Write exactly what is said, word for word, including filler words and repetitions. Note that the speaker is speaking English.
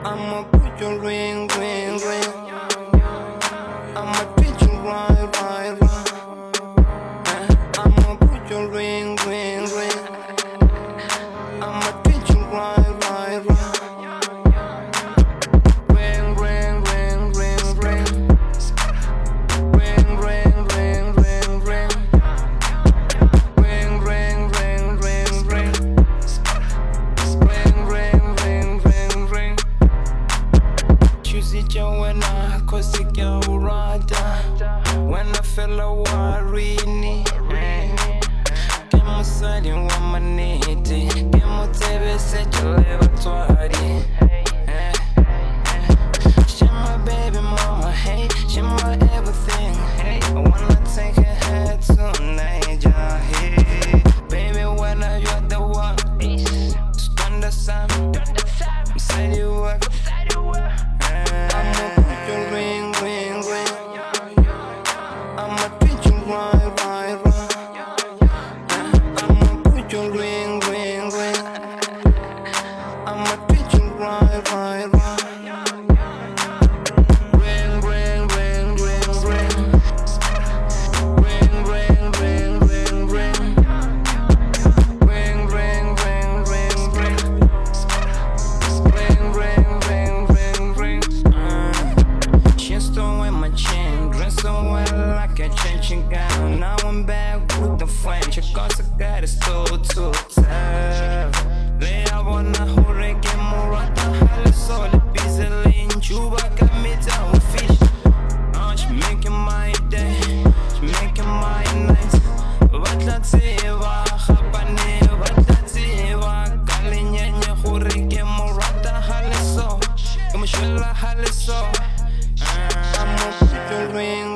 I'ma put your ring, ring, ring. I'ma treat you right, right, right. Uh, I'ma put your ring, ring, ring. I'ma treat you right, right, right. Ring, ring, ring, ring, ring. Ring, ring, ring, ring, ring. Ring, ring, ring, ring, ring. Ring, ring, ring, ring, ring. Choose your winner, cause it go right. When I feel a worry, get my side in one my need. Get my T V set your level twenty. She my baby mama, hey, she my everything. I wanna take her head tonight, yeah, hey. Baby, when I you're the one, stand the sun, beside you work. I'ma put your ring, ring, ring. I'ma treat you right, right, right. I'ma put your ring, ring, ring. I'ma treat you right, right, right. Ring, ring, ring, ring, ring. Ring, ring, ring, ring, ring. Ring, ring, ring, ring, ring. Ring, ring, ring, ring, ring. Uh, she's throwing my chain, dressed so well like a changing gown. Now I'm back with the French, cause I got it so too tough. Lay up on the hurricane, more at the house, so the busy lane. Juba got me down with fish. Uh, she making my day, she making my night. What let's see, what happening, what let's see, what calling in your hurricane, more at the house, so come show la house, so I'ma put your ring.